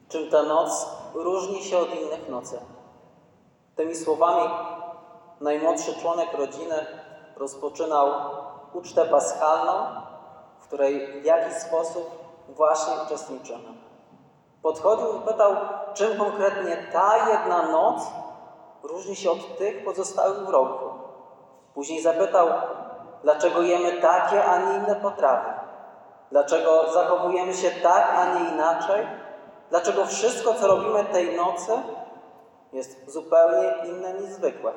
Czym ta noc różni się od innych nocy? Tymi słowami najmłodszy członek rodziny rozpoczynał ucztę paschalną, w której w jakiś sposób właśnie uczestniczymy. Podchodził i pytał, czym konkretnie ta jedna noc różni się od tych pozostałych w roku. Później zapytał, dlaczego jemy takie, a nie inne potrawy? Dlaczego zachowujemy się tak, a nie inaczej? Dlaczego wszystko, co robimy tej nocy, jest zupełnie inne niż zwykłe?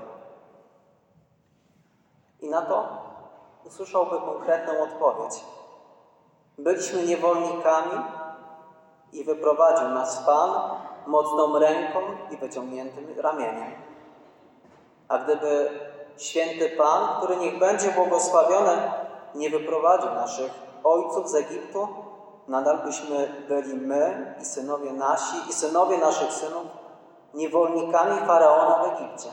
I na to usłyszałby konkretną odpowiedź. Byliśmy niewolnikami i wyprowadził nas Pan mocną ręką i wyciągniętym ramieniem. A gdyby święty Pan, który niech będzie błogosławiony, nie wyprowadził naszych ojców z Egiptu, nadal byśmy byli my i synowie nasi i synowie naszych synów niewolnikami Faraona w Egipcie.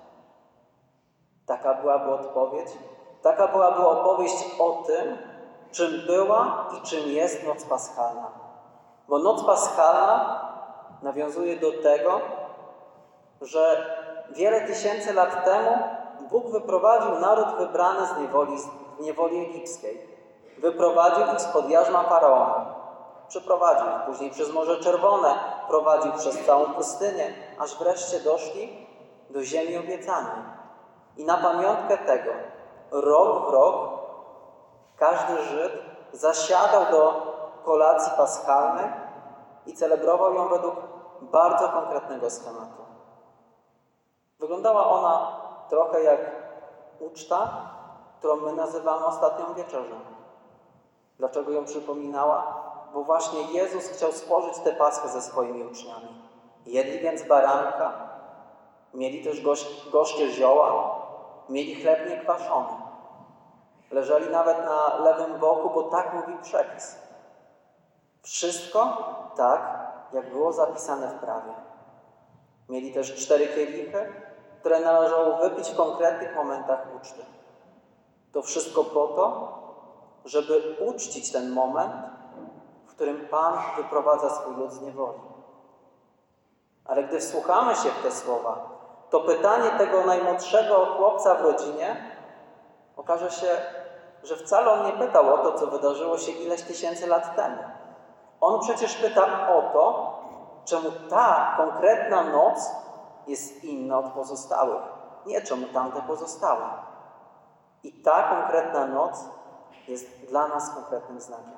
Taka byłaby odpowiedź, taka byłaby opowieść o tym, czym była i czym jest noc paschalna. Bo noc paschalna nawiązuje do tego, że wiele tysięcy lat temu Bóg wyprowadził naród wybrany z niewoli egipskiej. Wyprowadził ich spod jarzma Faraona. Przeprowadził ich później przez Morze Czerwone, prowadził przez całą pustynię, aż wreszcie doszli do ziemi obiecanej. I na pamiątkę tego, rok w rok, każdy Żyd zasiadał do kolacji paschalnej i celebrował ją według bardzo konkretnego schematu. Wyglądała ona trochę jak uczta, którą my nazywamy ostatnią wieczerzą. Dlaczego ją przypominała? Bo właśnie Jezus chciał spożyć tę Paschę ze swoimi uczniami. Jedli więc baranka, mieli też gorzkie zioła, mieli chleb niekwaszony. Leżeli nawet na lewym boku, bo tak mówi przepis. Wszystko tak, jak było zapisane w prawie. Mieli też 4 kielichy, które należało wypić w konkretnych momentach uczty. To wszystko po to, żeby uczcić ten moment, w którym Pan wyprowadza swój lud z niewoli. Ale gdy wsłuchamy się w te słowa, to pytanie tego najmłodszego chłopca w rodzinie okaże się, że wcale on nie pytał o to, co wydarzyło się ileś tysięcy lat temu. On przecież pyta o to, czemu ta konkretna noc jest inna od pozostałych. Nie czemu tamte pozostałe. I ta konkretna noc jest dla nas konkretnym znakiem.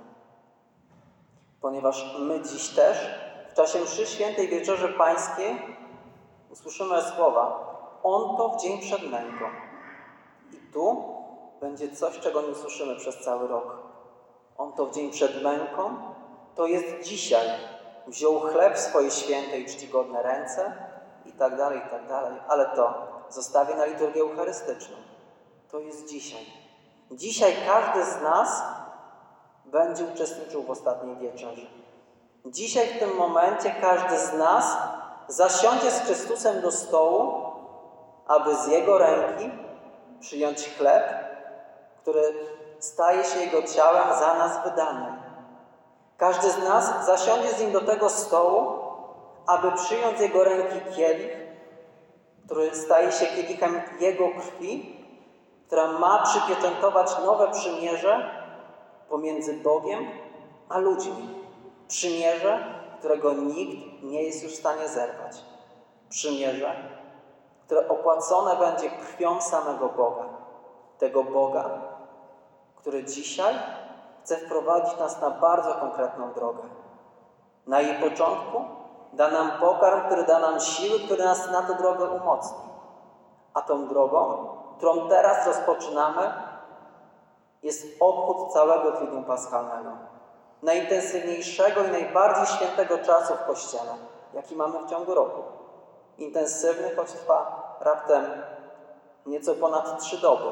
Ponieważ my dziś też, w czasie mszy świętej Wieczerzy Pańskiej, usłyszymy słowa: On to w dzień przed męką. I tu będzie coś, czego nie usłyszymy przez cały rok. On to w dzień przed męką, to jest dzisiaj. Wziął chleb w swoje święte i czcigodne ręce i tak dalej, ale to zostawię na liturgię eucharystyczną. To jest dzisiaj. Dzisiaj każdy z nas będzie uczestniczył w ostatniej wieczerzy. Dzisiaj w tym momencie każdy z nas zasiądzie z Chrystusem do stołu, aby z Jego ręki przyjąć chleb, który staje się Jego ciałem za nas wydanym. Każdy z nas zasiądzie z Nim do tego stołu, aby przyjąć z Jego ręki kielich, który staje się kielichem Jego krwi, która ma przypieczętować nowe przymierze pomiędzy Bogiem a ludźmi. Przymierze, którego nikt nie jest już w stanie zerwać. Przymierze, które opłacone będzie krwią samego Boga. Tego Boga, który dzisiaj chce wprowadzić nas na bardzo konkretną drogę. Na jej początku da nam pokarm, który da nam siły, który nas na tę drogę umocni. A tą drogą, którą teraz rozpoczynamy, jest obchód całego Triduum Paschalnego. Najintensywniejszego i najbardziej świętego czasu w Kościele, jaki mamy w ciągu roku. Intensywny, choć trwa raptem nieco ponad 3 doby.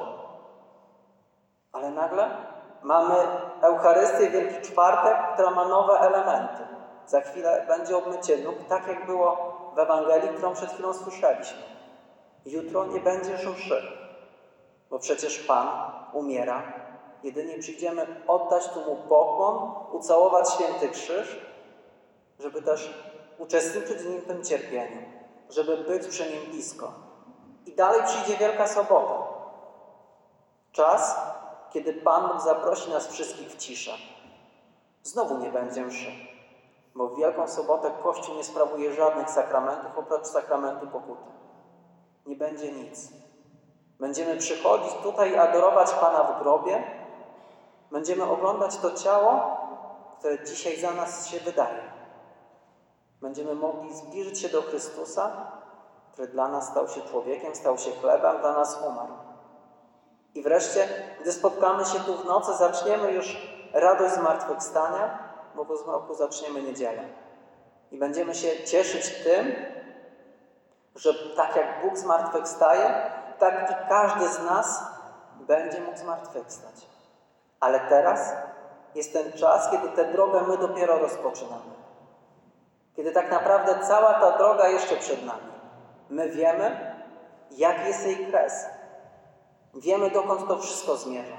Ale nagle mamy Eucharystię Wielki Czwartek, która ma nowe elementy. Za chwilę będzie obmycie nóg, tak jak było w Ewangelii, którą przed chwilą słyszeliśmy. Jutro nie będzie już mszy, bo przecież Pan umiera. Jedynie przyjdziemy oddać tu Mu pokłon, ucałować święty krzyż, żeby też uczestniczyć z Nim w tym cierpieniu, żeby być przy Nim blisko. I dalej przyjdzie Wielka Sobota. Czas, kiedy Pan Bóg zaprosi nas wszystkich w ciszę. Znowu nie będzie mszy, bo w Wielką Sobotę Kościół nie sprawuje żadnych sakramentów oprócz sakramentu pokuty. Nie będzie nic. Będziemy przychodzić tutaj i adorować Pana w grobie. Będziemy oglądać to ciało, które dzisiaj za nas się wydaje. Będziemy mogli zbliżyć się do Chrystusa, który dla nas stał się człowiekiem, stał się chlebem, dla nas umarł. I wreszcie, gdy spotkamy się tu w nocy, zaczniemy już radość zmartwychwstania, bo po zmroku zaczniemy niedzielę. I będziemy się cieszyć tym, że tak jak Bóg zmartwychwstaje, tak i każdy z nas będzie mógł zmartwychwstać. Ale teraz jest ten czas, kiedy tę drogę my dopiero rozpoczynamy. Kiedy tak naprawdę cała ta droga jeszcze przed nami. My wiemy, jaki jest jej kres. Wiemy, dokąd to wszystko zmierza.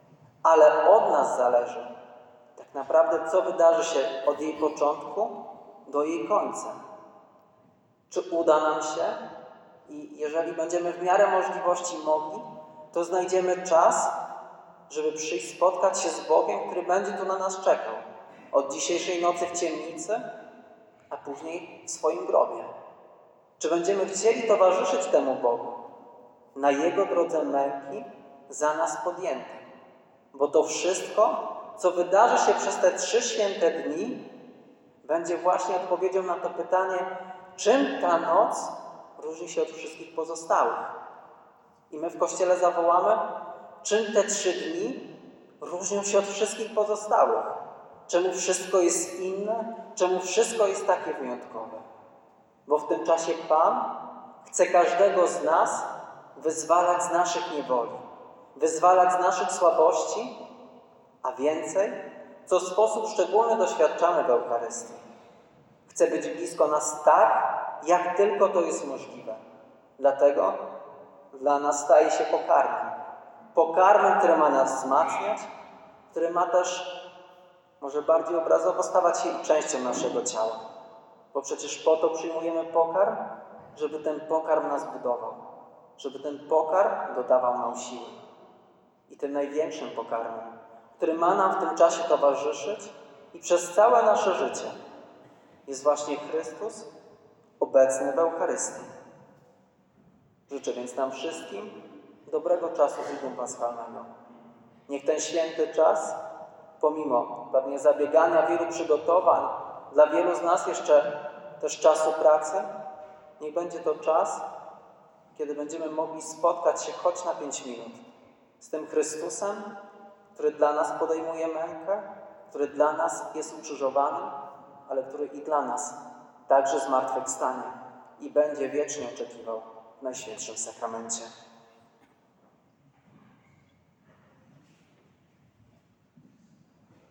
Ale od nas zależy tak naprawdę, co wydarzy się od jej początku do jej końca. Czy uda nam się i jeżeli będziemy w miarę możliwości mogli, to znajdziemy czas, żeby przyjść, spotkać się z Bogiem, który będzie tu na nas czekał. Od dzisiejszej nocy w ciemnicy, a później w swoim grobie. Czy będziemy chcieli towarzyszyć temu Bogu na Jego drodze męki za nas podjętej? Bo to wszystko, co wydarzy się przez te 3 święte dni, będzie właśnie odpowiedzią na to pytanie, czym ta noc różni się od wszystkich pozostałych. I my w Kościele zawołamy, czym te 3 dni różnią się od wszystkich pozostałych. Czemu wszystko jest inne, czemu wszystko jest takie wyjątkowe. Bo w tym czasie Pan chce każdego z nas wyzwalać z naszych niewoli, wyzwalać z naszych słabości, a więcej, co w sposób szczególny doświadczamy w Eucharystii. Chce być blisko nas tak, jak tylko to jest możliwe. Dlatego dla nas staje się pokarmem. Pokarmem, który ma nas wzmacniać, który ma też, może bardziej obrazowo, stawać się częścią naszego ciała. Bo przecież po to przyjmujemy pokarm, żeby ten pokarm nas budował. Żeby ten pokarm dodawał nam siły. I tym największym pokarmem, który ma nam w tym czasie towarzyszyć i przez całe nasze życie, jest właśnie Chrystus obecny w Eucharystii. Życzę więc nam wszystkim dobrego czasu Triduum Paschalnego. Niech ten święty czas, pomimo pewnie zabiegania wielu przygotowań, dla wielu z nas jeszcze też czasu pracy, niech będzie to czas, kiedy będziemy mogli spotkać się choć na 5 minut z tym Chrystusem, który dla nas podejmuje mękę, który dla nas jest ukrzyżowany, ale który i dla nas także zmartwychwstanie i będzie wiecznie oczekiwał w Najświętszym Sakramencie.